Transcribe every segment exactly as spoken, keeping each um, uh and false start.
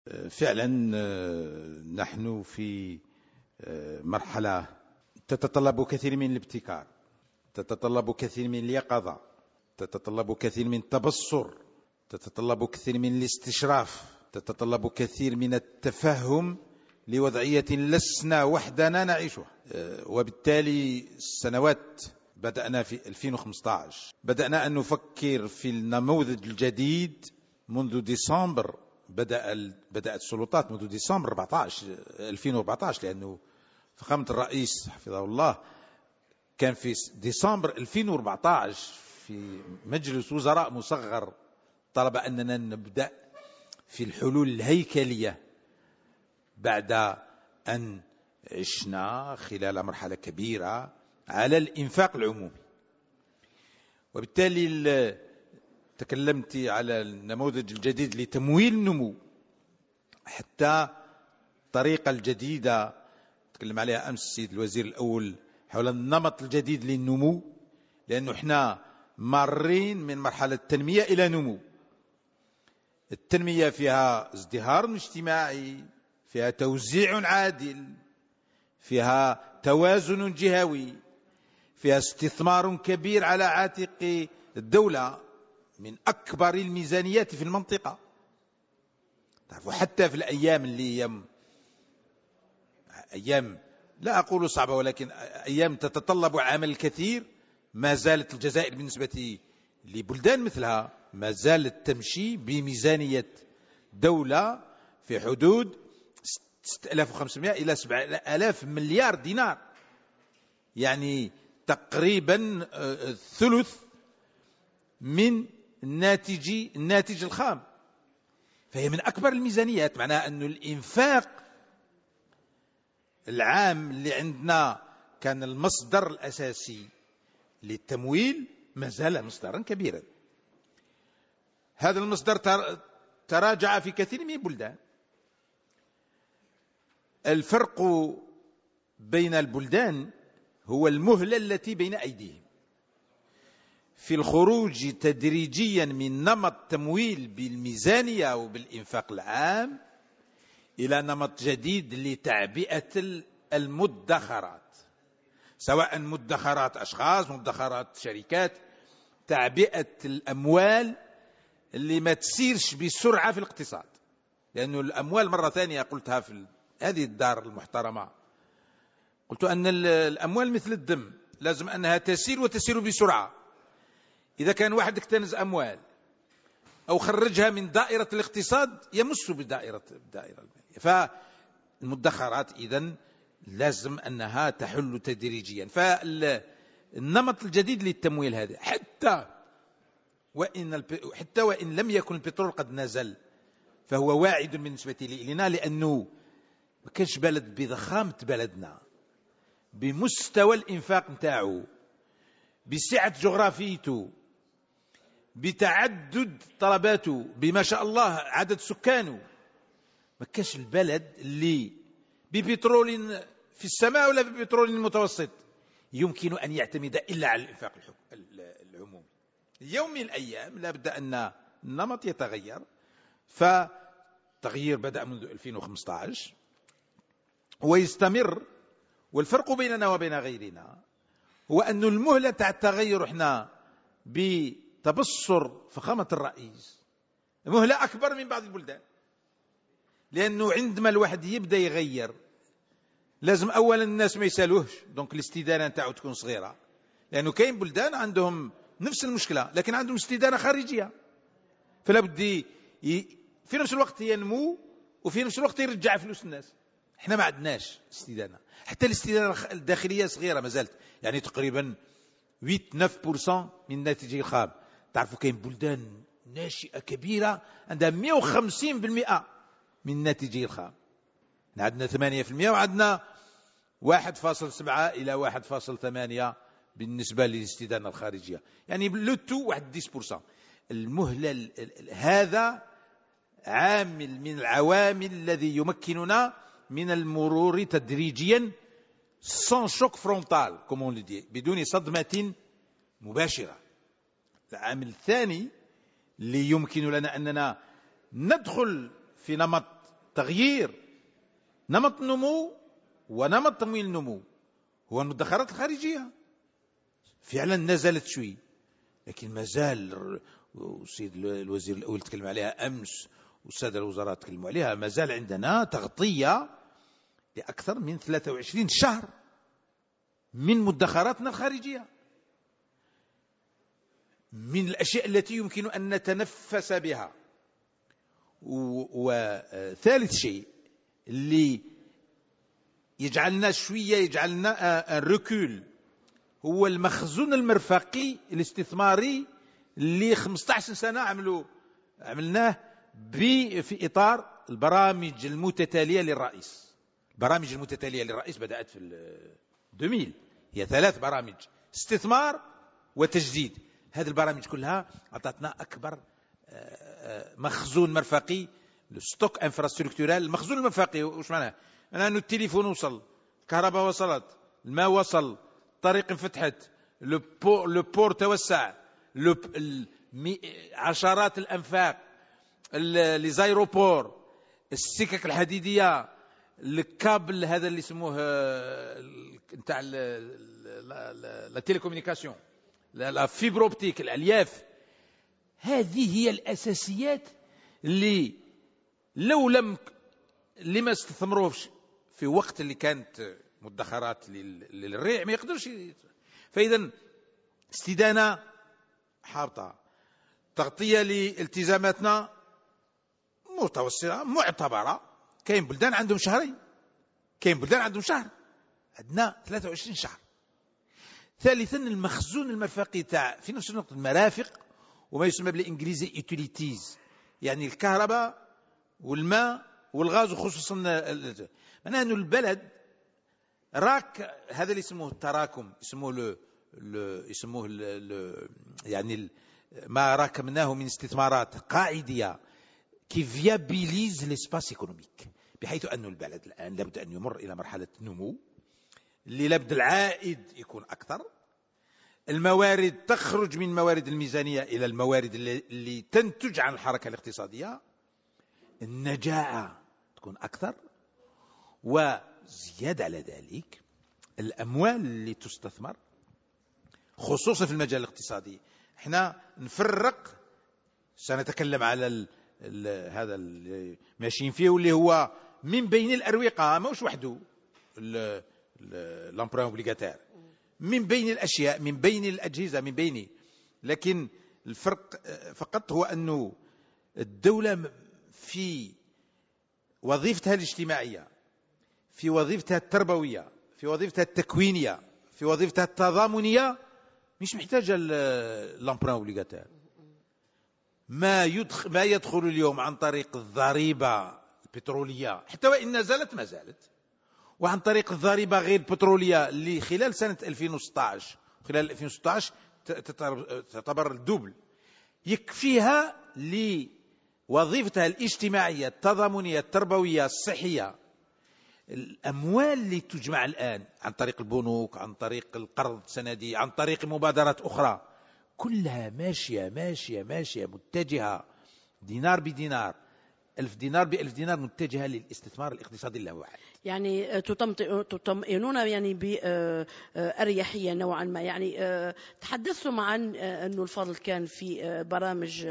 فعلا نحن في مرحلة تتطلب كثير من الابتكار، تتطلب كثير من اليقظة، تتطلب كثير من التبصر، تتطلب كثير من الاستشراف، تتطلب كثير من التفهم لوضعية لسنا وحدنا نعيشها. وبالتالي السنوات بدأنا في ألفين وخمسة عشر بدأنا أن نفكر في النموذج الجديد منذ ديسمبر. بدأ بدأت السلطات منذ ديسمبر أربعة عشر ألفين وأربعة عشر، لأنه فخامة الرئيس حفظه الله كان في ديسمبر ألفين وأربعة عشر في مجلس وزراء مصغر طلب أننا نبدأ في الحلول الهيكلية بعد أن عشنا خلال مرحلة كبيرة على الإنفاق العمومي. وبالتالي تكلمت على النموذج الجديد لتمويل النمو، حتى الطريقة الجديدة تكلم عليها أمس السيد الوزير الأول حول النمط الجديد للنمو، لأنه احنا مارين من مرحلة تنمية إلى نمو. التنمية فيها ازدهار اجتماعي، فيها توزيع عادل، فيها توازن جهوي، فيها استثمار كبير على عاتق الدولة من أكبر الميزانيات في المنطقة. تعرفوا حتى في الأيام اللي هي أيام لا أقول صعبة، ولكن أيام تتطلب عمل كثير، ما زالت الجزائر بالنسبة لبلدان مثلها ما زالت تمشي بميزانية دولة في حدود ستة آلاف وخمسمائة إلى سبعة آلاف مليار دينار، يعني تقريبا الثلث من الناتج الناتج الخام. فهي من أكبر الميزانيات، معناها أن الإنفاق العام اللي عندنا كان المصدر الأساسي للتمويل ما زال مصدرا كبيرا. هذا المصدر تراجع في كثير من البلدان. الفرق بين البلدان هو المهلة التي بين أيديهم في الخروج تدريجيا من نمط تمويل بالميزانية وبالإنفاق العام إلى نمط جديد لتعبئة المدخرات، سواء مدخرات أشخاص، مدخرات شركات، تعبئة الأموال اللي ما تسيرش بسرعة في الاقتصاد. لأن الأموال مرة ثانية قلتها في هذه الدار المحترمة، قلت أن الأموال مثل الدم، لازم أنها تسير وتسير بسرعة. إذا كان واحد اكتنز أموال أو خرجها من دائرة الاقتصاد يمس بدائرة الدائرة المالية. فالمدخرات إذن لازم أنها تحل تدريجيا. فالنمط الجديد للتمويل هذا حتى وإن حتى وإن لم يكن البترول قد نزل فهو واعد بالنسبة لنا، لأنه ما كانش بلد بضخامة بلدنا، بمستوى الإنفاق نتاعو، بسعة جغرافيته، بتعدد طلباته، بما شاء الله عدد سكانه. ما كانش البلد اللي ببترول في السماء ولا ببترول متوسط يمكن أن يعتمد إلا على الإنفاق العمومي. يوم من الأيام لابد أن النمط يتغير، فتغيير بدأ منذ ألفين وخمسة عشر ويستمر. والفرق بيننا وبين غيرنا هو أن المهلة تاع التغير احنا بتبصر فخامة الرئيس مهلة أكبر من بعض البلدان، لأنه عندما الواحد يبدأ يغير لازم أولا الناس ما يسالوهش، دونك الاستدانة نتاعو تكون صغيرة، لأنه كاين بلدان عندهم نفس المشكلة لكن عندهم استدانة خارجية، فلا بدي في نفس الوقت ينمو وفي نفس الوقت يرجع فلوس الناس. احنا ما عندناش استدانة، حتى الاستدانة الداخلية صغيرة ما زالت، يعني تقريبا ثمانية تسعة بالمئة من الناتج الخام. تعرفوا كاين بلدان ناشئة كبيرة عندها مئة وخمسين بالمئة من الناتج الخام، عندنا ثمانية بالمئة وعندنا واحد فاصل سبعة إلى واحد فاصل ثمانية بالنسبة للاستدانة الخارجية، يعني لوتو واحد عشرة بالمئة. المهلة هذا عامل من العوامل الذي يمكننا من المرور تدريجيا sans choc frontal comme on le dit، بدون صدمة مباشرة. العامل الثاني اللي يمكن لنا أننا ندخل في نمط تغيير نمط النمو ونمط تمويل النمو هو المدخرات الخارجية. فعلا نزلت شوي، لكن ما زال، والسيد الوزير الأول تكلم عليها أمس والسادة الوزراء تكلموا عليها، ما زال عندنا تغطية لأكثر من ثلاثة وعشرين شهر من مدخراتنا الخارجية. من الأشياء التي يمكن أن نتنفس بها. وثالث شيء اللي يجعلنا شوية يجعلنا الركول هو المخزون المرفقي الاستثماري اللي خمسة عشر سنة عملوا عملناه في إطار البرامج المتتالية للرئيس. البرامج المتتالية للرئيس بدأت في ألفين، هي ثلاث برامج: استثمار وتجديد. هذه البرامج كلها أعطتنا أكبر مخزون مرفقي، ستوك انفراستركتورال. المخزون المرفقي وش معناه؟ أنا أنه التليفون وصل، الكهرباء وصلت، الماء وصل، الطريق انفتحت، لو بور توسع، عشرات الأنفاق، لي زايروبور، السكك الحديدية، الكابل هذا اللي يسموه نتاع لا تيليكومونيكاسيون، لا فيبر اوبتيك، الألياف. هذه هي الأساسيات اللي لو لم لما استثمروش في وقت اللي كانت مدخرات للريع ما يقدرش. فإذا استدانة حاطة، تغطية لالتزاماتنا متوسطة معتبرة. كاين بلدان عندهم شهرين، كاين بلدان عندهم شهر، عندنا ثلاثة وعشرين شهر. ثالثا المخزون المرفقي تاع في نفس الوقت المرافق وما يسمى بالإنجليزي يوتيليتيز، يعني الكهرباء والماء والغاز، وخصوصا معناه أنه البلد راك هذا اللي يسموه التراكم، يسموه ل... ل... يسموه ل... ل... يعني ما راكمناه من استثمارات قاعدية كي فيابيليز ليسباس ايكونوميك، بحيث أن البلد الآن لابد أن يمر إلى مرحلة نمو اللي لابد العائد يكون أكثر، الموارد تخرج من موارد الميزانية إلى الموارد اللي, اللي تنتج عن الحركة الاقتصادية، النجاعة تكون أكثر، وزيادة على ذلك الأموال اللي تستثمر خصوصا في المجال الاقتصادي. احنا نفرق، سنتكلم على ال ال هذا اللي ماشيين فيه واللي هو من بين الأروقة، ماهوش وحده الامبرون اوبليغاتير، من بين الأشياء، من بين الأجهزة، من بين، لكن الفرق فقط هو أنه الدولة في وظيفتها الاجتماعية، في وظيفتها التربوية، في وظيفتها التكوينية، في وظيفتها التضامنية، مش محتاجة الامبرون اوبليغاتير. ما يدخل ما يدخل اليوم عن طريق الضريبة البترولية، حتى وإن نزلت ما زالت، وعن طريق الضريبة غير البترولية اللي خلال سنة ألفين وستة عشر خلال ألفين وستة عشر تعتبر الدوبل، يكفيها لوظيفتها الاجتماعية التضامنية التربوية الصحية. الأموال اللي تجمع الآن عن طريق البنوك، عن طريق القرض السندي، عن طريق مبادرات أخرى، كلها ماشية ماشية ماشية متجهة دينار بدينار، ألف دينار بألف دينار، متجهة للاستثمار الاقتصادي اللاواعي. يعني تطمئنون يعني بأريحية نوعا ما. يعني تحدثتم عن أنه الفضل كان في برامج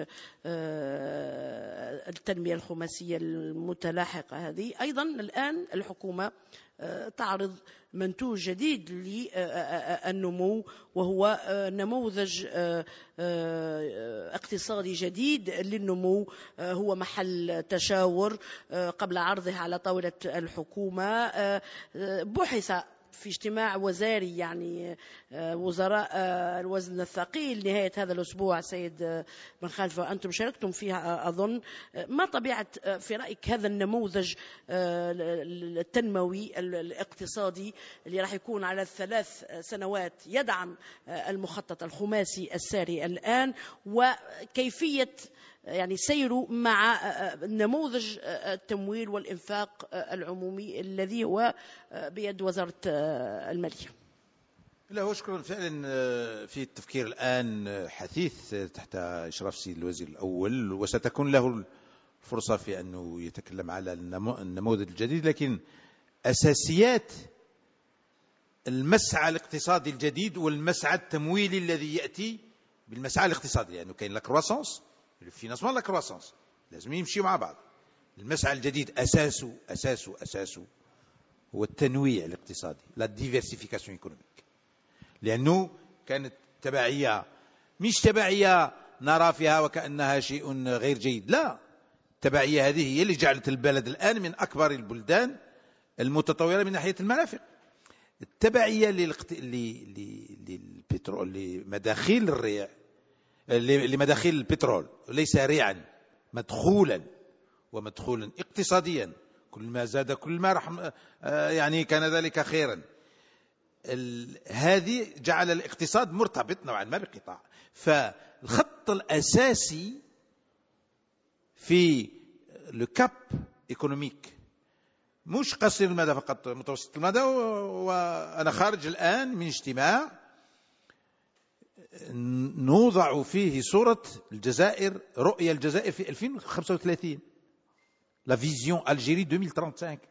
التنمية الخماسية المتلاحقة هذه. أيضا الآن الحكومة تعرض منتوج جديد للنمو، وهو نموذج اقتصادي جديد للنمو، هو محل تشاور قبل عرضه على طاولة الحكومة. بحث في اجتماع وزاري، يعني وزراء الوزن الثقيل نهاية هذا الأسبوع سيد بن خالفة، وأنتم شاركتم فيها أظن. ما طبيعة في رأيك هذا النموذج التنموي الاقتصادي اللي راح يكون على الثلاث سنوات يدعم المخطط الخماسي الساري الآن، وكيفية يعني سيره مع نموذج التمويل والإنفاق العمومي الذي هو بيد وزارة المالية؟ لا، هو شكرا. فعلا في التفكير الآن حثيث تحت إشراف السيد الوزير الأول، وستكون له فرصة في أنه يتكلم على النموذج الجديد، لكن أساسيات المسعى الاقتصادي الجديد والمسعى التمويلي الذي يأتي بالمسعى الاقتصادي، لأنه يعني كاين لا كرواسونس الفينانسمون لا كرواسونس لازم يمشي مع بعض. المسعى الجديد أساسه أساسه أساسه هو التنويع الاقتصادي، لا ديفيرسيفيكاسيون ايكونوميك، لأنه كانت تبعية مش تبعية نرى فيها وكأنها شيء غير جيد، لا، التبعية هذه هي اللي جعلت البلد الآن من أكبر البلدان المتطورة من ناحية المرافق. التبعية للقت... للبترول لمداخيل الريع لمداخيل البترول ليس ريعا، مدخولا ومدخولا اقتصاديا، كل ما زاد كل ما رحم يعني كان ذلك خيرا. هذه جعل الاقتصاد مرتبط نوعا ما بقطاع. فالخط الأساسي في الكاب ايكونوميك مش قصير المدى فقط، متوسط المدى. وأنا خارج الآن من اجتماع نوضع فيه صورة الجزائر، رؤية الجزائر في ألفين وخمسة وثلاثين، لا فيزيون الجيري ألفين وخمسة وثلاثين،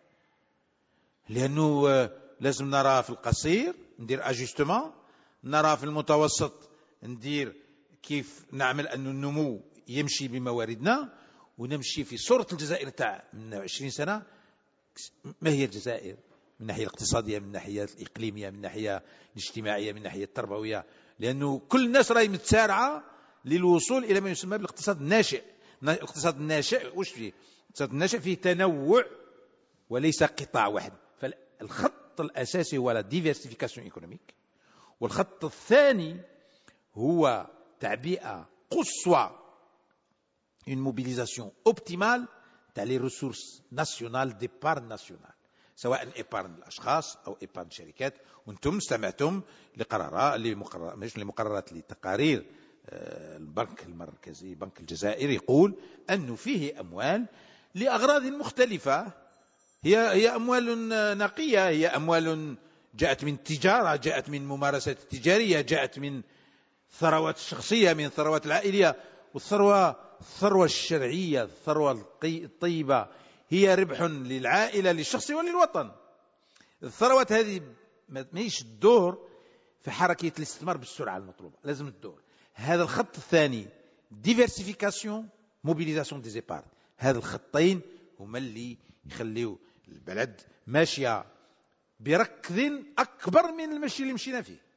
لأنه لازم نرى في القصير ندير اجستمون، نرى في المتوسط ندير كيف نعمل أن النمو يمشي بمواردنا، ونمشي في صورة الجزائر تاع من عشرين سنة. ما هي الجزائر من الناحية الاقتصادية، من الناحية الإقليمية، من الناحية الاجتماعية، من الناحية التربوية، لأنه كل الناس راهي متسارعة للوصول إلى ما يسمى بالاقتصاد الناشئ. الاقتصاد الناشئ وش فيه؟ الاقتصاد الناشئ فيه تنوع وليس قطاع واحد. فالخط الأساسي هو لا ديفيرسيفيكاسيون ايكونوميك، والخط الثاني هو تعبئة قصوى، une mobilisation optimale تاع لي ريسورس ناسيونال ديبارن ناسيونال، سواء ايبارن الاشخاص او ايبارن الشركات. وانتم استمعتم لقرارات مش لمقررات لتقارير البنك المركزي، بنك الجزائر، يقول انه فيه اموال لاغراض مختلفه، هي هي اموال نقيه، هي اموال جاءت من التجاره، جاءت من ممارسات التجاريه، جاءت من ثروات الشخصيه، من ثروات العائليه. والثروه الثروة الشرعية، الثروة الطيبة، هي ربح للعائلة للشخص وللوطن. الثروات هذه ماهيش الدور في حركة الاستثمار بالسرعة المطلوبة، لازم الدور. هذا الخط الثاني ديفيرسيفيكاسيون موبيليزاسيون دي زيبارد، هذا الخطين هما اللي يخليوا البلد ماشية بركض أكبر من المشي اللي مشينا فيه.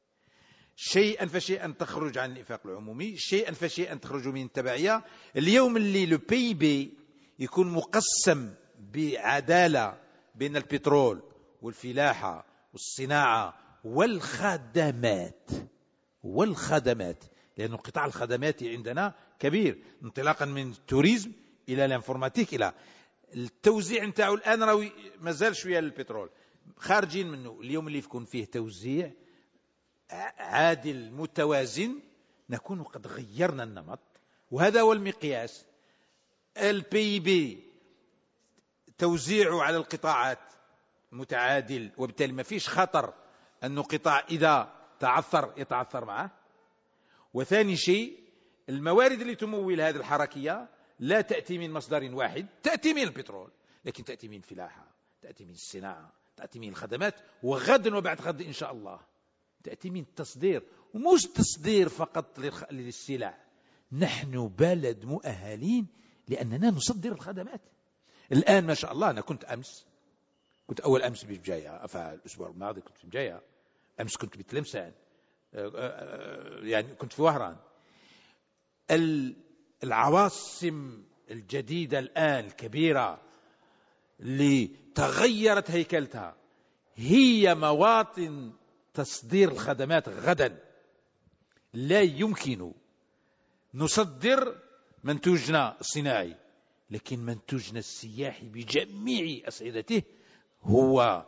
شيئا فشيئا تخرج عن الإنفاق العمومي، شيئا فشيئا تخرج من التبعية. اليوم اللي لو بي بي يكون مقسم بعدالة بين البترول والفلاحة والصناعة والخدمات والخدمات لأن قطاع الخدمات عندنا كبير، انطلاقا من التوريزم إلى الانفورماتيك إلى التوزيع نتاعو. الآن راهو مازال شوية للبترول خارجين منه. اليوم اللي يكون فيه توزيع عادل متوازن نكون قد غيرنا النمط، وهذا هو المقياس. البي بي توزيعه على القطاعات متعادل، وبالتالي ما فيش خطر أنه قطاع إذا تعثر يتعثر معه. وثاني شيء الموارد اللي تمول هذه الحركية لا تأتي من مصدر واحد، تأتي من البترول، لكن تأتي من الفلاحة، تأتي من الصناعة، تأتي من الخدمات، وغدا وبعد غد إن شاء الله تأتي من التصدير. ومش تصدير فقط للسلع، نحن بلد مؤهلين لأننا نصدر الخدمات. الآن ما شاء الله، أنا كنت أمس كنت أول أمس بجاية، فالأسبوع الماضي كنت في بجاية، أمس كنت بتلمسان، يعني كنت في وهران. العواصم الجديدة الآن الكبيرة اللي تغيرت هيكلتها هي مواطن تصدير الخدمات. غدا لا يمكن نصدر منتوجنا الصناعي، لكن منتوجنا السياحي بجميع أصعدته هو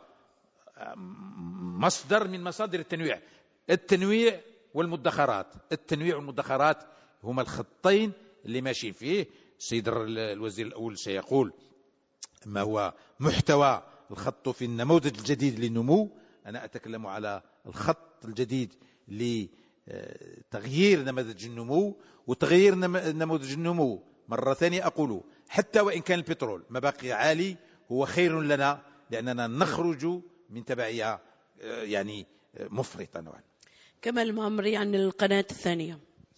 مصدر من مصادر التنويع. التنويع والمدخرات، التنويع والمدخرات هما الخطين اللي ماشي فيه. السيد الوزير الأول سيقول ما هو محتوى الخط في النموذج الجديد للنمو. أنا أتكلم على الخط الجديد لتغيير نموذج النمو. وتغيير نموذج النمو مرة ثانية أقول حتى وإن كان البترول مباقي عالي هو خير لنا، لأننا نخرج من تبعية يعني مفرطة نوعا. كمال المعمري عن القناة الثانية.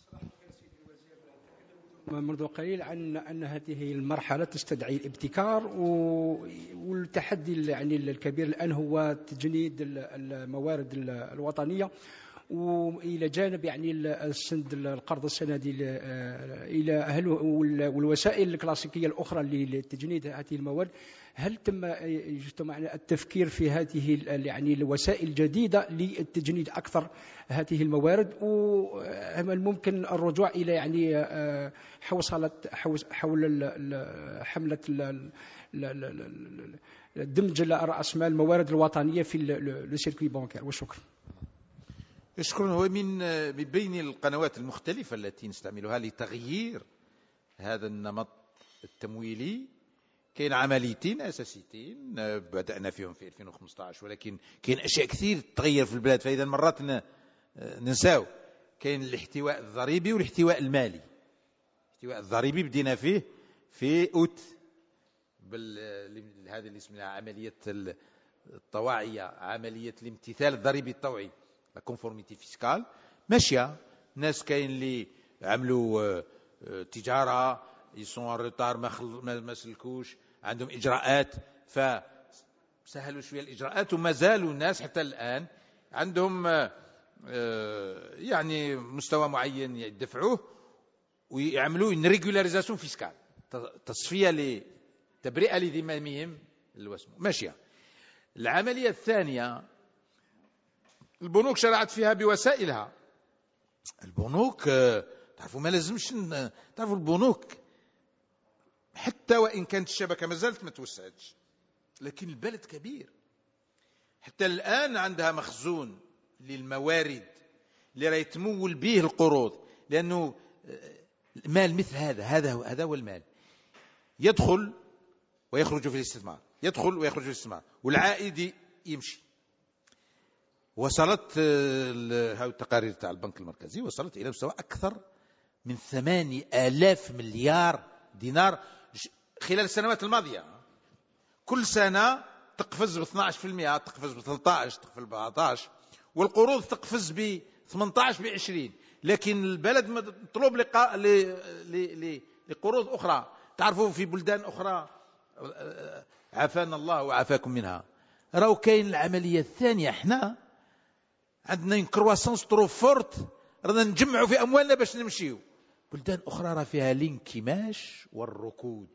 منذ قليل عن أن هذه المرحلة تستدعي الابتكار والتحدي يعني الكبير الآن هو تجنيد الموارد الوطنية، وإلى جانب يعني السند القرض السندي إلى أهل والوسائل الكلاسيكية الأخرى لتجنيد هذه الموارد. هل تم اجتماع التفكير في هذه يعني الوسائل الجديدة للتجنيد أكثر هذه الموارد، وهل ممكن الرجوع إلى يعني حوصلة حول حملة دمج رأس مال الموارد الوطنية في السيركوي بانكير؟ وشكرا. شكرا. هو من بين القنوات المختلفة التي نستعملها لتغيير هذا النمط التمويلي كاين عمليتين أساسيتين بدأنا فيهم في ألفين وخمسة عشر، ولكن كاين أشياء كثير تغير في البلاد، فإذا مرات ننساو. كاين الاحتواء الضريبي والاحتواء المالي. الاحتواء الضريبي بدينا فيه في أوت هذا اللي اسمها عملية الطواعية، عملية الامتثال الضريبي الطوعي، لا كونفورميتي فيسكال ماشية. ناس كاين اللي عملوا تجارة يسون ريتار ما سلكوش، عندهم إجراءات فسهلوا شوية الإجراءات، وما زالوا الناس حتى الآن عندهم يعني مستوى معين يدفعوه ويعملوا إن ريغولاريزاسيون فيسكال، تصفية لتبرئة لذممهم الوسم ماشية. العملية الثانية البنوك شرعت فيها بوسائلها. البنوك تعرفوا ما لازمش تعرفوا البنوك حتى وإن كانت الشبكة ما زالت ما توسعتش، لكن البلد كبير. حتى الآن عندها مخزون للموارد اللي راهي تمول به القروض، لأنه المال مثل هذا هذا هذا هو المال، يدخل ويخرج في الاستثمار، يدخل ويخرج في الاستثمار، والعائد يمشي. وصلت هاو التقارير تاع البنك المركزي وصلت إلى مستوى أكثر من ثمانية آلاف مليار دينار خلال السنوات الماضية. كل سنة تقفز ب اثني عشر بالمئة، تقفز ب ثلاثة عشر، تقفز ب أربعة عشر، والقروض تقفز ب ثمانية عشر ب عشرين. لكن البلد مطلوب لقاء لقروض أخرى. تعرفوا في بلدان أخرى عافانا الله وعافاكم منها راهو كاين العملية الثانية. احنا عندنا une croissance trop forte، رانا نجمعوا في أموالنا باش نمشيو. بلدان أخرى راه فيها الانكماش والركود،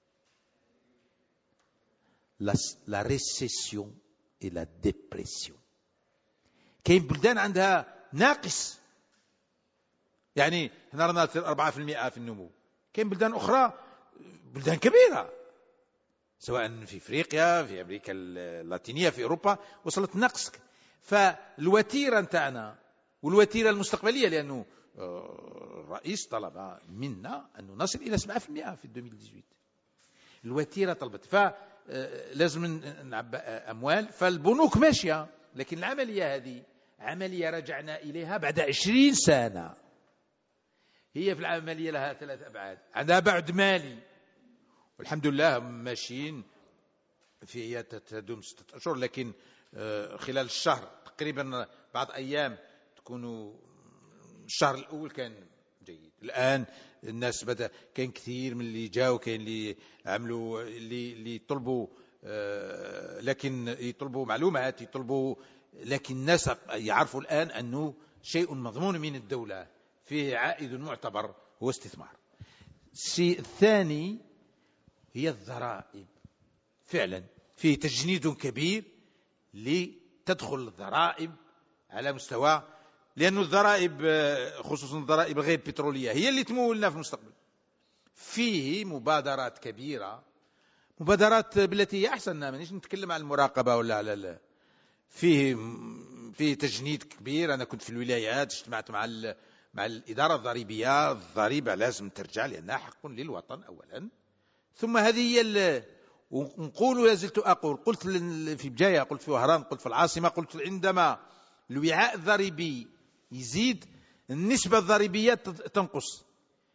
la récession et la dépression. كاين بلدان عندها ناقص، يعني هنا رانا أربعة بالمئة في النمو. كاين بلدان أخرى بلدان كبيرة سواء في إفريقيا، في أمريكا اللاتينية، في أوروبا وصلت نقص. فالوتيرة نتاعنا والوتيرة المستقبلية، لأنه الرئيس طلب منا أن نصل إلى سبعة بالمئة في ألفين وثمانية عشر. الوتيرة طلبت، فلازم نعبأ أموال، فالبنوك ماشية. لكن العملية هذه عملية رجعنا إليها بعد عشرين سنة. هي في العملية لها ثلاث أبعاد. عندها بعد مالي، والحمد لله ماشيين في هي تدوم ستة أشهر، لكن خلال الشهر تقريبا بعض أيام تكونوا الشهر الأول كان جيد. الآن الناس بدأ كان كثير من اللي جاوا، كان اللي عملوا اللي اللي طلبوا، لكن يطلبوا معلومات، يطلبوا، لكن الناس يعرفوا الآن أنه شيء مضمون من الدولة فيه عائد معتبر هو استثمار. الشيء الثاني هي الضرائب. فعلا فيه تجنيد كبير لتدخل الضرائب على مستوى، لأن الضرائب خصوصا الضرائب غير بترولية هي اللي تمولنا في المستقبل. فيه مبادرات كبيرة، مبادرات بالتي هي أحسن، مانيش نتكلم عن المراقبة ولا على لا. فيه فيه تجنيد كبير. أنا كنت في الولايات، اجتمعت مع مع الإدارة الضريبية. الضريبة لازم ترجع لأنها حق للوطن أولا، ثم هذه هي ونقول لازلت أقول، قلت في بداية، قلت في وهران، قلت في العاصمة، قلت عندما الوعاء الضريبي يزيد النسبة الضريبية تنقص.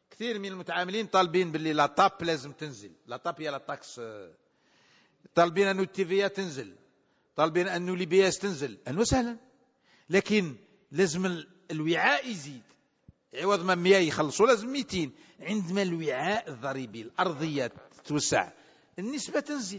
كثير من المتعاملين طالبين باللي لا طاب لازم تنزل، لا طاب هي لا تاكس، طالبين أنه التيفيا تنزل، طالبين أنه لي بي اس تنزل، أهلا وسهلا. لكن لازم الوعاء يزيد، عوض ما مية يخلصوا لازم مئتين. عندما الوعاء الضريبي الأرضية تتوسع النسبة تنزل.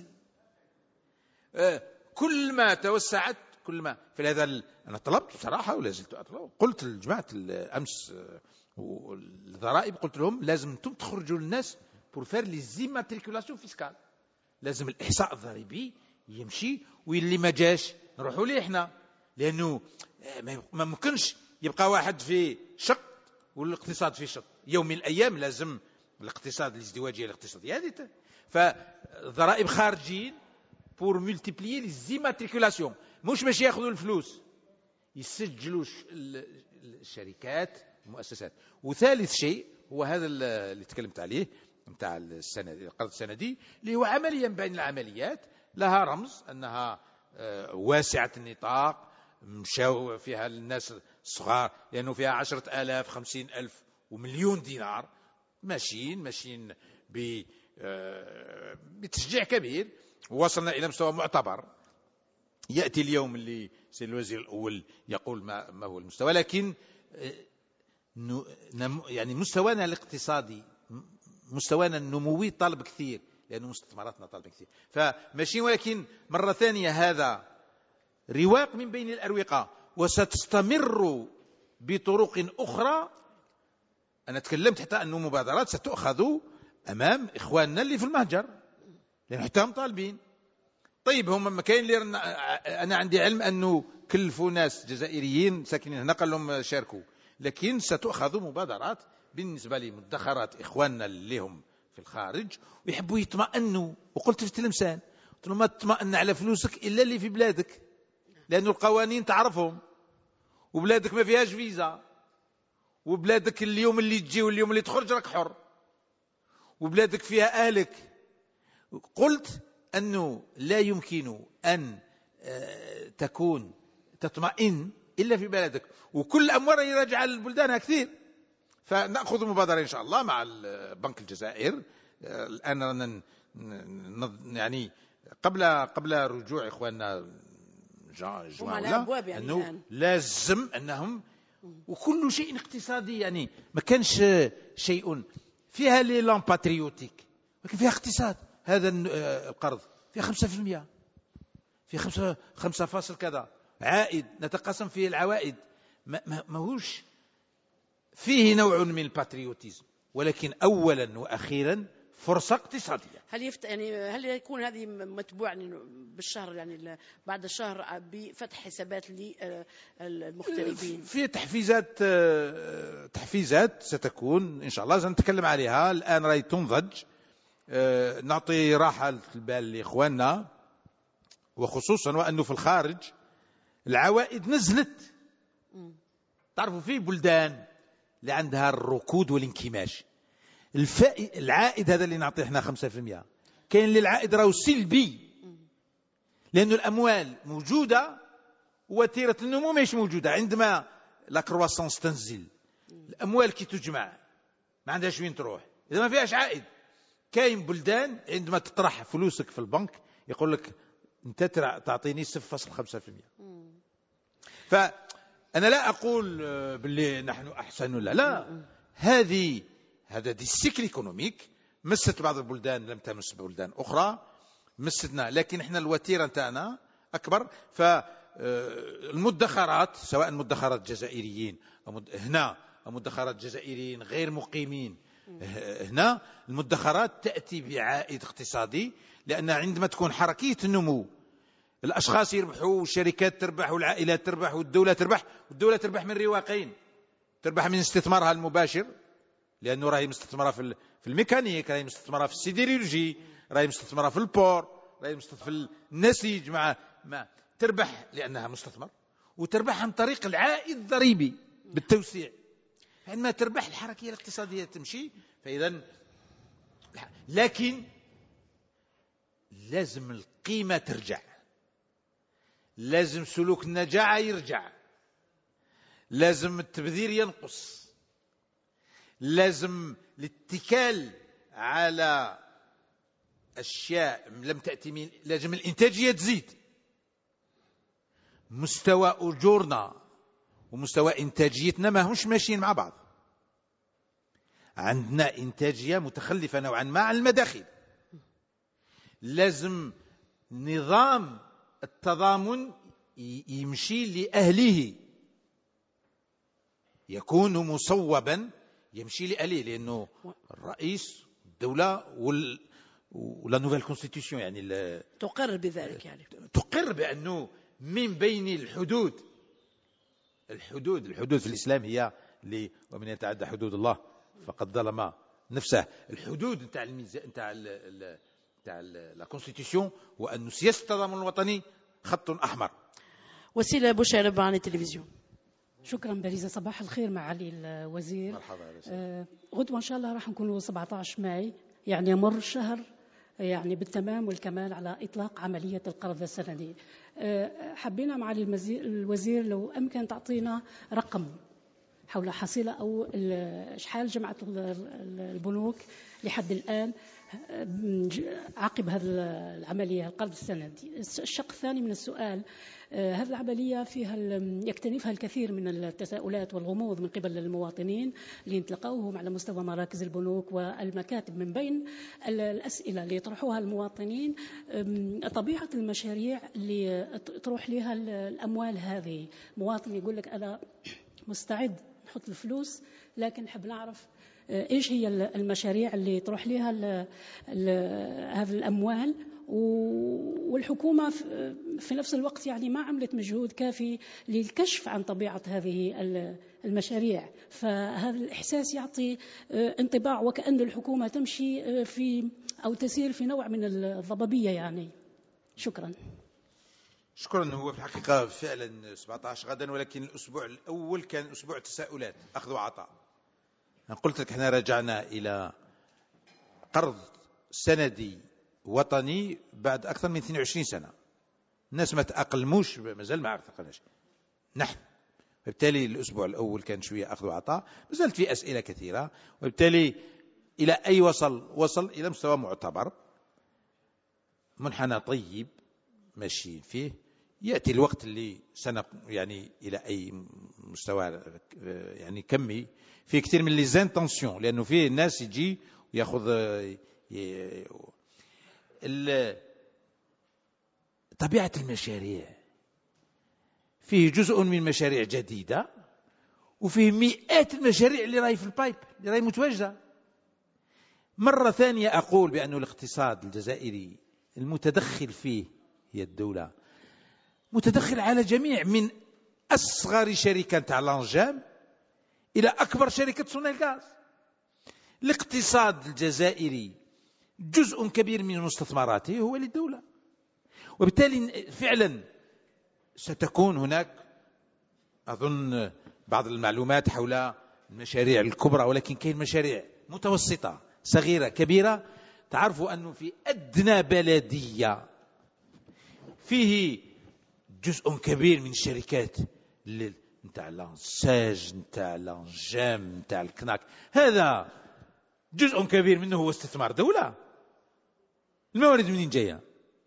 كل ما توسعت كل ما في هذا ال... أنا طلبت بصراحة ولا زلت أطلب، قلت لجماعة الأمس الضرائب، قلت لهم لازم أنتم تخرجوا للناس بور فير لي زيماتريكولاسيون فيسكال، لازم الإحصاء الضريبي يمشي، واللي ما جاش نروحوا ليه احنا، لأنه ما ممكنش يبقى واحد في شق والاقتصاد في شق. يوم من الأيام لازم الاقتصاد الازدواجية الاقتصادية هذه، فالضرائب خارجين بور ملتيبليي لي زيماتريكولاسيون، مش باش ياخذوا الفلوس، يسجلوا الشركات المؤسسات. وثالث شيء هو هذا اللي تكلمت عليه نتاع السند، القرض السندي، اللي هو عمليا بين العمليات لها رمز أنها واسعة النطاق، مشاو فيها الناس الصغار، لأنه فيها عشرة آلاف خمسين ألف ومليون دينار ماشيين ماشيين بتشجيع كبير، ووصلنا إلى مستوى معتبر. يأتي اليوم اللي سيد الوزير الأول يقول ما, ما هو المستوى، لكن يعني مستوانا الاقتصادي مستوانا النموي طالب كثير، لأنه مستثمراتنا طالب كثير، فماشي. ولكن مرة ثانية هذا رواق من بين الأروقة، وستستمر بطرق أخرى. أنا تكلمت حتى أنه مبادرات ستؤخذ أمام إخواننا اللي في المهجر، لأن حتى هم طالبين. طيب هم مكان اللي أنا عندي علم أنه كلفوا ناس جزائريين ساكنين هنا قال لهم شاركوا، لكن ستؤخذ مبادرات بالنسبة لمدخرات إخواننا اللي هم في الخارج ويحبوا يطمئنوا. وقلت في التلمسان، قلت لهم ما تطمئن على فلوسك إلا اللي في بلادك، لأن القوانين تعرفهم، وبلادك ما فيهاش فيزا، وبلادك اليوم اللي تجي واليوم اللي تخرج راك حر، وبلادك فيها أهلك. قلت أنه لا يمكن أن تكون تطمئن إلا في بلدك، وكل أموال يراجع للبلدان كثير. فنأخذ مبادرة إن شاء الله مع بنك الجزائر. الآن رانا يعني قبل قبل رجوع إخواننا جماعة يعني أنه لازم أنهم، وكل شيء اقتصادي، يعني ما كانش شيء فيها لي لامباتريوتيك، ولكن فيها اقتصاد. هذا القرض فيها خمسة في المئة، في خمسة خمسة فاصل كذا عائد، نتقاسم فيه العوائد. ما هوش فيه نوع من الباتريوتيزم، ولكن أولا وأخيرا فرصة اقتصادية. هل يفت... يعني هل يكون هذه متبوع يعني بالشهر، يعني بعد الشهر بفتح حسابات للمغتربين؟ في تحفيزات تحفيزات ستكون إن شاء الله، سنتكلم عليها الآن، راهي تنضج. نعطي راحة البال لإخواننا، وخصوصا وأنه في الخارج العوائد نزلت. تعرفوا في بلدان اللي عندها الركود والانكماش، الفائد العائد هذا اللي نعطيه احنا خمسة في المئة، كاين اللي العائد راهو سلبي، لأنه الأموال موجودة وتيرة النمو مش موجودة. عندما لا كرواسونس تنزل، الأموال كي تجمع ما عندهاش وين تروح، إذا ما فيهاش عائد. كاين بلدان عندما تطرح فلوسك في البنك يقول لك أنت تعطيني صفر فاصلة خمسة في المئة. فأنا لا أقول باللي نحن أحسن، لا لا، هذه هذا دي السيكل ايكونوميك مست بعض البلدان لم تمس بلدان أخرى، مستنا، لكن احنا الوتيرة نتاعنا أكبر. فالمدخرات سواء مدخرات جزائريين هنا أو مدخرات جزائريين غير مقيمين هنا، المدخرات تأتي بعائد اقتصادي، لأن عندما تكون حركية النمو الأشخاص يربحوا والشركات تربح والعائلات تربح والدولة تربح. والدولة تربح من رواقين، تربح من استثمارها المباشر، لأنه راهي مستثمرة في الميكانيك، راهي مستثمرة في السيديرولوجي، راهي مستثمرة في البور، راهي مستثمرة في النسيج، مع ما تربح لأنها مستثمر، وتربح عن طريق العائد الضريبي بالتوسيع. عندما تربح الحركية الاقتصادية تمشي. فإذا لكن لازم القيمة ترجع، لازم سلوك النجاعة يرجع، لازم التبذير ينقص، لازم الاتكال على أشياء لم تأتي من لازم الإنتاجية تزيد. مستوى أجورنا ومستوى إنتاجيتنا ما همش ماشيين مع بعض. عندنا إنتاجية متخلفة نوعا ما عن المداخل. لازم نظام التضامن يمشي لأهله، يكون مصوبا يمشي لأهله، لأنه الرئيس الدولة وال ولا نوفيل كونستيتيوشن يعني تقر بذلك، يعني تقر بأنه من بين الحدود الحدود الحدود في الإسلام هي اللي ومن يتعدى حدود الله فقد ظلم نفسه. الحدود نتاع الميزان نتاع نتاع لا كونستيتيوشن وأن سياسة التضامن الوطني خط أحمر. وسيلة بوشيرة عن التلفزيون. شكرا باريزة. صباح الخير معالي الوزير. مرحبا. آه غدوة إن شاء الله راح نكونوا سبعة عشر ماي، يعني يمر شهر يعني بالتمام والكمال على إطلاق عملية القرض السندي. آه حبينا معالي الوزير لو أمكن تعطينا رقم حول حصيلة أو شحال جمعت البنوك لحد الآن عقب هذه العملية القرض السندي. الشق الثاني من السؤال، هذه العملية فيها يكتنفها الكثير من التساؤلات والغموض من قبل المواطنين اللي نتلقوهم على مستوى مراكز البنوك والمكاتب. من بين الأسئلة اللي يطرحوها المواطنين طبيعة المشاريع اللي تروح لها الأموال هذه. مواطن يقول لك أنا مستعد نحط الفلوس، لكن نحب نعرف إيش هي المشاريع اللي تروح لها هذه الأموال، والحكومة في نفس الوقت يعني ما عملت مجهود كافي للكشف عن طبيعة هذه المشاريع. فهذا الإحساس يعطي انطباع وكأن الحكومة تمشي في أو تسير في نوع من الضبابية يعني. شكرا. شكرا. هو في الحقيقة فعلا سبعة عشر غدا، ولكن الأسبوع الأول كان أسبوع تساؤلات أخذ وعطاء. أنا قلت لك احنا رجعنا إلى قرض سندي وطني بعد أكثر من اثنين وعشرين سنة. الناس ما تأقلموش، مازال ما عرفناش نحن. وبالتالي الأسبوع الأول كان شوية أخذ وعطاء، مازالت في أسئلة كثيرة، وبالتالي إلى أي وصل وصل إلى مستوى معتبر، منحنى طيب ماشيين فيه. يأتي الوقت اللي سنق يعني إلى أي مستوى يعني كمي في كثير من لي زانتونسيون، لأنه فيه الناس يجي ويأخذ طبيعة المشاريع. فيه جزء من مشاريع جديدة، وفيه مئات المشاريع اللي راهي في البايب اللي راهي متواجدة. مرة ثانية أقول بأن الاقتصاد الجزائري المتدخل فيه هي الدولة، متدخل على جميع من أصغر شركة تاع لانجام إلى أكبر شركة صنع الغاز. الاقتصاد الجزائري جزء كبير من مستثمراته هو للدولة، وبالتالي فعلا ستكون هناك أظن بعض المعلومات حول المشاريع الكبرى، ولكن كاين مشاريع متوسطة صغيرة كبيرة. تعرفوا أنه في أدنى بلدية فيه جزء كبير من الشركات نتاع لانساج نتاع لانجام نتاع الكناك، هذا جزء كبير منه هو استثمار دولة. الموارد منين جاية؟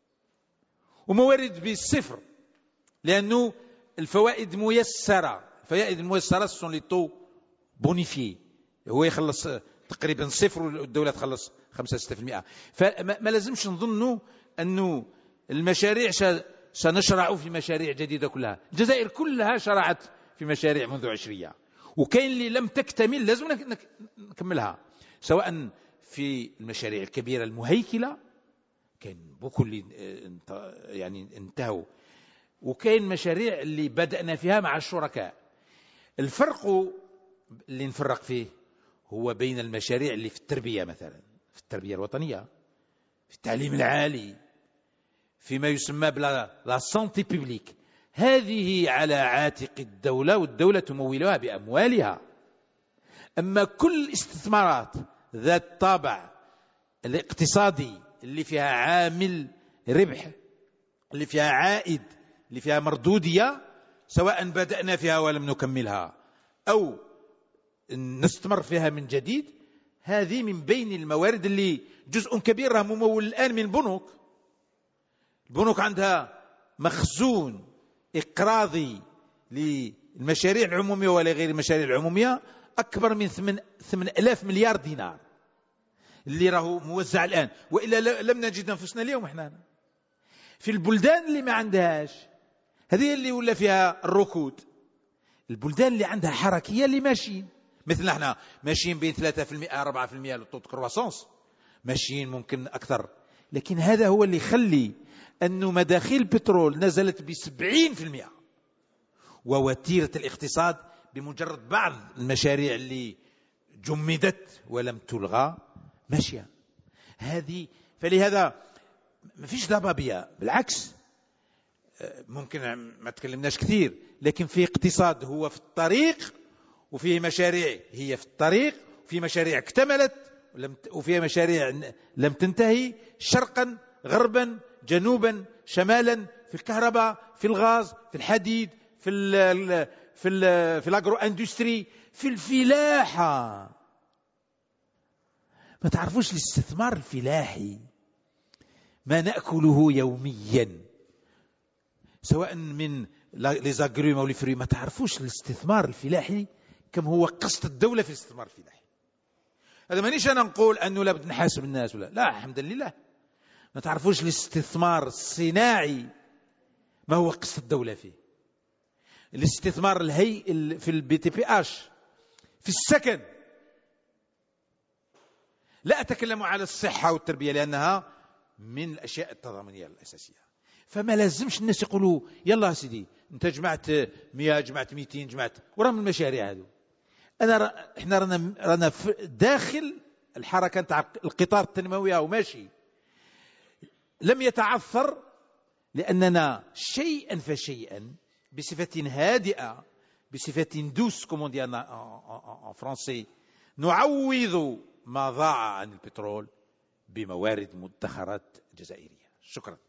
وموارد بالصفر، لأنه الفوائد ميسرة. الفوائد الميسرة سون لي طو بونيفي، هو يخلص تقريبا صفر والدولة تخلص خمسة ستة في المئة. فما لازمش نظنوا أنه المشاريع سنشرع في مشاريع جديدة كلها. الجزائر كلها شرعت في مشاريع منذ عشرية، وكاين اللي لم تكتمل لازم نكملها، سواء في المشاريع الكبيرة المهيكلة كاين بوكو اللي يعني انتهوا، وكاين مشاريع اللي بدأنا فيها مع الشركاء. الفرق اللي نفرق فيه هو بين المشاريع اللي في التربية مثلا، في التربية الوطنية، في التعليم العالي، فيما يسمى بلا لا سانتي بيبليك. هذه على عاتق الدولة، والدولة تمولها بأموالها. أما كل الاستثمارات ذات طابع الاقتصادي اللي فيها عامل ربح، اللي فيها عائد، اللي فيها مردودية، سواء بدأنا فيها ولم نكملها أو نستمر فيها من جديد، هذه من بين الموارد اللي جزء كبير راه ممول الآن من البنوك. البنوك عندها مخزون إقراضي للمشاريع العمومية ولا غير المشاريع العمومية أكبر من ثمانية آلاف مليار دينار اللي راهو موزع الآن، وإلا لم نجد أنفسنا اليوم إحنا. في البلدان اللي ما عندهاش، هذه اللي ولا فيها الركود. البلدان اللي عندها حركية اللي ماشيين، مثل احنا ماشيين بين ثلاثة بالمئة أربعة بالمئة للطوط كرواسونس، ماشيين ممكن أكثر. لكن هذا هو اللي يخلي أن مداخيل البترول نزلت بسبعين في المئة، ووتيرة الاقتصاد بمجرد بعض المشاريع اللي جمدت ولم تلغى ماشية. هذه فلهذا ما فيش ضبابية، بالعكس ممكن ما تكلمناش كثير، لكن في اقتصاد هو في الطريق، وفيه مشاريع هي في الطريق، وفي مشاريع اكتملت وفيها مشاريع لم تنتهي، شرقا غربا جنوبا شمالا، في الكهرباء، في الغاز، في الحديد، في ال في ال في الاجرو اندستري، في الفلاحة. ما تعرفوش الاستثمار الفلاحي ما نأكله يوميا سواء من ليزاغروم أو الفري، ما تعرفوش الاستثمار الفلاحي كم هو قسط الدولة في الاستثمار الفلاحي. هذا مانيش أنا نقول أنه لا بد نحاسب الناس ولا لا، الحمد لله. ما تعرفوش الاستثمار الصناعي ما هو قسط الدولة فيه. الاستثمار الهي في البي تي بي اش في السكن، لا أتكلم على الصحة والتربية لأنها من الأشياء التضامنية الأساسية. فما لازمش الناس يقولوا يلا سيدي انت جمعت مئة جمعت مئتين جمعت ورا من المشاريع هذو. انا ر... احنا رانا رانا داخل الحركه نتاع القطار التنموي وماشي، لم يتعثر، لاننا شيئا فشيئا بصفه هادئه، بصفه دوس كومون دي ان فرنسي، نعوض ما ضاع عن البترول بموارد مدخرات جزائريه. شكرا.